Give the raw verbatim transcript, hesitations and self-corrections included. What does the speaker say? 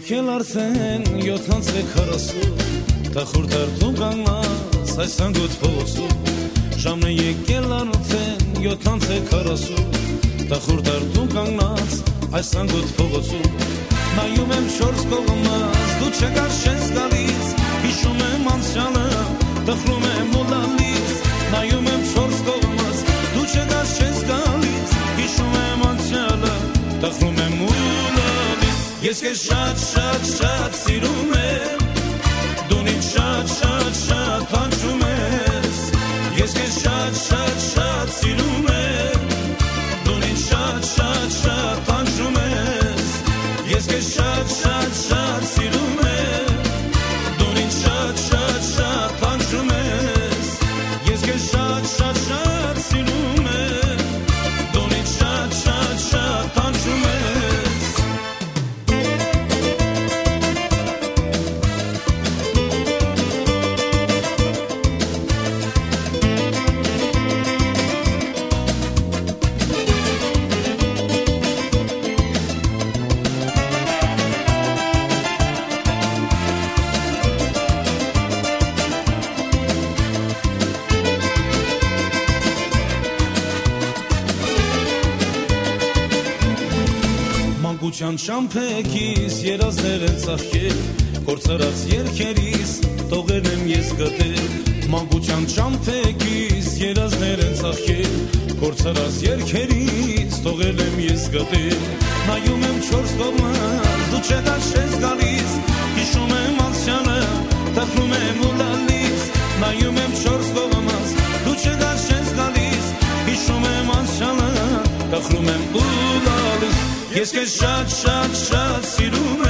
եկել արդեն յոթանցե քառասուն Տխուր դարձում կանգնած այս անգոտ փողոցում Ժամն է եկել արդեն յոթանցե քառասուն Տխուր դարձում կանգնած այս անգոտ փողոցում Նայում եմ չորս կողմս դու չկար չես գալիս Հիշում եմ անցյալը տխրում եմ ու լալիս Նայում եմ չորս կողմս դու չկար չես գալիս Հիշում եմ անցյալը տխրում եմ ու լալիս Ես քեզ շատ շատ շատ սիրում եմ Դու ինձ շատ շատ շատ հաճում ես Ես քեզ շատ շատ շատ սիրում եմ Դու ինձ շատ շատ շատ հաճում ես Ես քեզ շատ շատ շատ սիրում եմ Դու ինձ շատ շատ շատ հաճում ես Ես քեզ շատ շատ շատ սիրում եմ Դու ինձ շատ շատ շատ հաճում ես Մանկության շամփեքիս երազներ են ծաղկել Կորցրած երգերիս տողեր եմ ես գտել Մանկության շամփեքիս երազներ են ծաղկել Կորցրած երգերիս տողեր եմ ես գտել Նայում եմ չորս կողմս դու չկար չես գալիս Հիշում եմ անցյալը տխրում եմ ու լալիս Նայում եմ չորս կողմս դու չկար չես գալիս Հիշում եմ անցյալը տխրում եմ ու լալիս Ես քեզ շատ շատ շատ սիրում